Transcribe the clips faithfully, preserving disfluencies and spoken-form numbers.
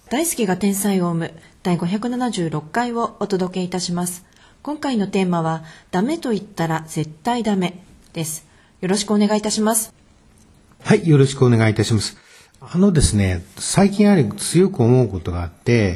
大好きが天才を生むだいごひゃくななじゅうろっかいをお届けいたします。今回のテーマはダメと言ったら絶対ダメです。よろしくお願いいたします。 はい、よろしくお願いいたします。あのですね、最近やはり強く思うことがあって、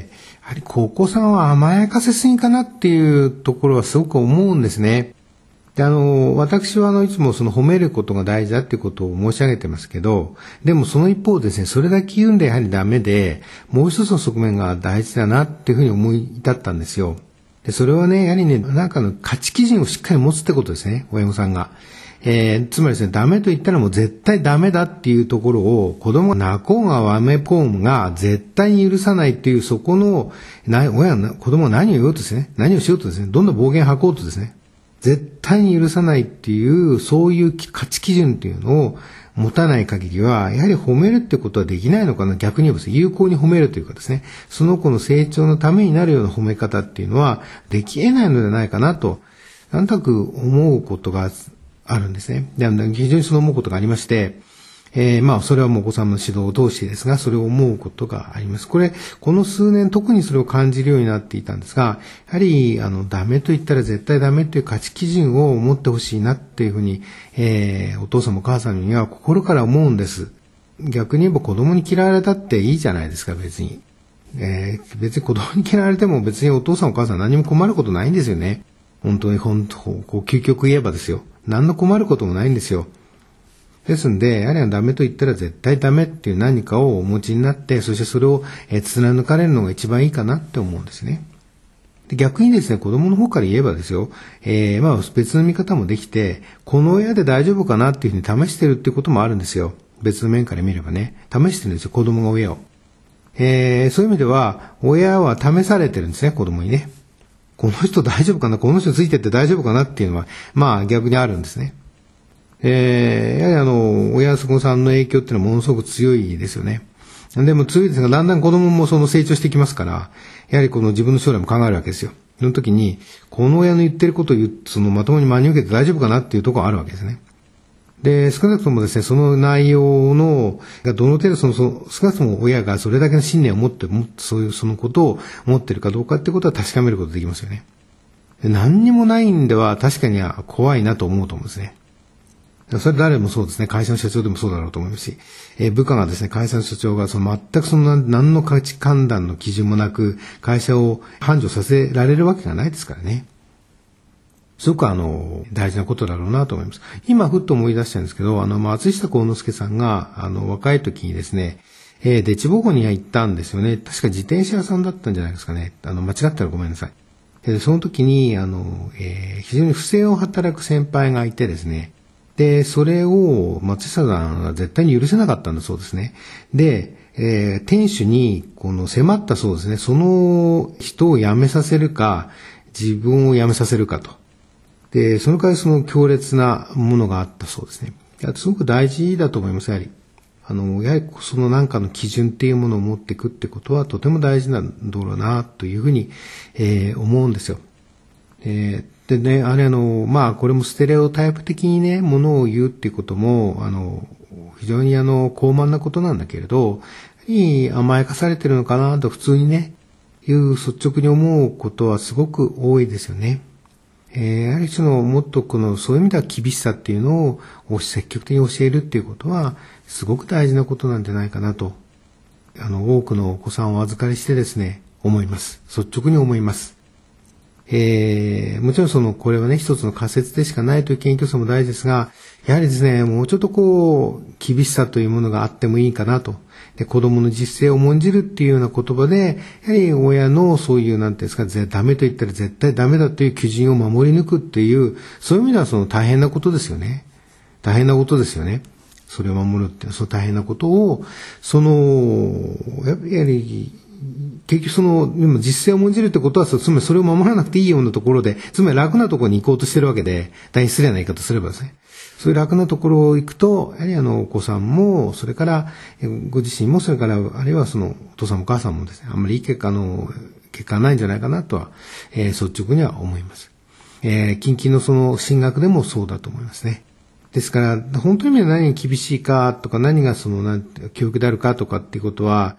やはりお子さんは甘やかせすぎかなっていうところはすごく思うんですね。で、あの、私はあの、いつもその褒めることが大事だっていうことを申し上げてますけど、でもその一方ですね、それだけ言うんでやはりダメで、もう一つの側面が大事だなっていうふうに思い至ったんですよ。で、それはね、やはりね、なんかの価値基準をしっかり持つってことですね、親御さんが。えー、つまりですね、ダメと言ったらもう絶対ダメだっていうところを、子供が泣こうがわめこうが絶対に許さないっていう、そこの、な親が、子供が何を言おうとですね、何をしようとですね、どんどん暴言吐こうとですね、絶対に許さないっていう、そういう価値基準っていうのを持たない限りは、やはり褒めるってことはできないのかな。逆に言えば有効に褒めるというかですね、その子の成長のためになるような褒め方っていうのはでき得ないのではないかなと、なんとなく思うことがあるんですね。で、非常にその思うことがありまして、えー、まあ、それはもうお子さんの指導を通してですが、それを思うことがあります。これ、この数年特にそれを感じるようになっていたんですが、やはり、あの、ダメと言ったら絶対ダメという価値基準を持ってほしいなっていうふうに、えー、お父さんもお母さんには心から思うんです。逆に言えば子供に嫌われたっていいじゃないですか、別に。えー、別に子供に嫌われても別にお父さんお母さん何も困ることないんですよね。本当に本当、こう、究極言えばですよ。何の困ることもないんですよ。ですんで、やはりダメと言ったら絶対ダメっていう何かをお持ちになって、そしてそれを貫かれるのが一番いいかなって思うんですね。で、逆にですね、子供の方から言えばですよ、えー、まあ別の見方もできて、この親で大丈夫かなっていうふうに試してるっていうこともあるんですよ。別の面から見ればね。試してるんですよ、子供が親を。えー、そういう意味では、親は試されてるんですね、子供にね。この人大丈夫かな、この人ついてって大丈夫かなっていうのは、まあ逆にあるんですね。えー、やはりあの、親御さんの影響っていうのはものすごく強いですよね。でも強いですが、だんだん子供もその成長してきますから、やはりこの自分の将来も考えるわけですよ。その時に、この親の言ってることを言う、そのまともに真に受けて大丈夫かなっていうところがあるわけですね。で、少なくともですね、その内容の、がどの程度その、その少なくとも親がそれだけの信念を持って、もそういうそのことを持ってるかどうかってことは確かめることができますよね。で、何にもないんでは確かには怖いなと思うと思うんですね。それ誰もそうですね。会社の社長でもそうだろうと思いますし、えー、部下がですね、会社の社長がその全くその何の価値判断の基準もなく、会社を繁盛させられるわけがないですからね。すごくあの、大事なことだろうなと思います。今、ふっと思い出したんですけど、あの、松下幸之助さんが、あの、若い時にですね、えー、デチボコに行ったんですよね。確か自転車屋さんだったんじゃないですかね。あの、間違ったらごめんなさい。で、その時に、あの、えー、非常に不正を働く先輩がいてですね、で、それを松下さんは絶対に許せなかったんだそうですね。で、えー、店主にこの迫ったそうですね。その人を辞めさせるか、自分を辞めさせるかと。で、その代わりその強烈なものがあったそうですね。すごく大事だと思います、やはり。あの、やはりその何かの基準っていうものを持っていくってことはとても大事なんだろうな、というふうに、えー、思うんですよ。えーでね、あれあの、まあこれもステレオタイプ的にね、ものを言うっていうことも、あの、非常にあの、高慢なことなんだけれど、いい甘やかされてるのかなと普通にね、いう率直に思うことはすごく多いですよね。えー、やはりその、もっとこの、そういう意味では厳しさっていうのを積極的に教えるっていうことは、すごく大事なことなんじゃないかなと、あの、多くのお子さんをお預かりしてですね、思います。率直に思います。えー、もちろんその、これはね、一つの仮説でしかないという謙虚さも大事ですが、やはりですね、もうちょっとこう、厳しさというものがあってもいいかなと。で、子供の実践を重んじるっていうような言葉で、やはり親のそういう、なんていうんですか、ダメと言ったら絶対ダメだという基準を守り抜くっていう、そういう意味ではその大変なことですよね。大変なことですよね。それを守るっていう、その大変なことを、その、やっぱり、結局その、実践を重んじるってことは、つまりそれを守らなくていいようなところで、つまり楽なところに行こうとしてるわけで、大変失礼な言い方すればですね。そういう楽なところを行くと、やはりあの、お子さんも、それから、ご自身も、それから、あるいはその、お父さんもお母さんもですね、あんまりいい結果の、結果はないんじゃないかなとは、えー、率直には思います。えー、近々のその、進学でもそうだと思いますね。ですから、本当に何が厳しいかとか、何がその、なん教育であるかとかっていうことは、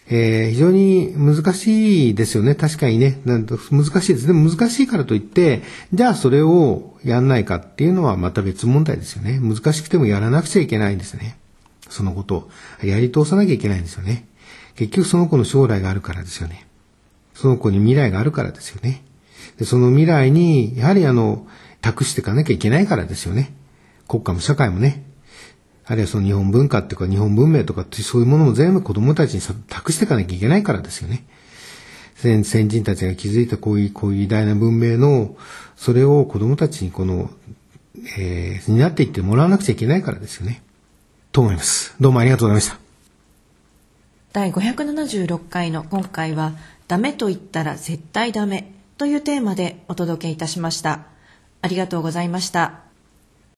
えー、非常に難しいですよね。確かにね。なんと難しいです。でも難しいからといって、じゃあそれをやんないかっていうのはまた別問題ですよね。難しくてもやらなくちゃいけないんですね。そのことを。やり通さなきゃいけないんですよね。結局その子の将来があるからですよね。その子に未来があるからですよね。で、その未来に、やはりあの、託していかなきゃいけないからですよね。国家も社会もね。あるいはその日本文化っていうか日本文明とかってそういうものも全部子供たちに託していかなきゃいけないからですよね。先, 先人たちが築いたこういう、こういう偉大な文明の、それを子供たちにこの、えー、担っていってもらわなくちゃいけないからですよね。と思います。どうもありがとうございました。 だいごひゃくななじゅうろっかいの今回は、ダメと言ったら絶対ダメというテーマでお届けいたしました。ありがとうございました。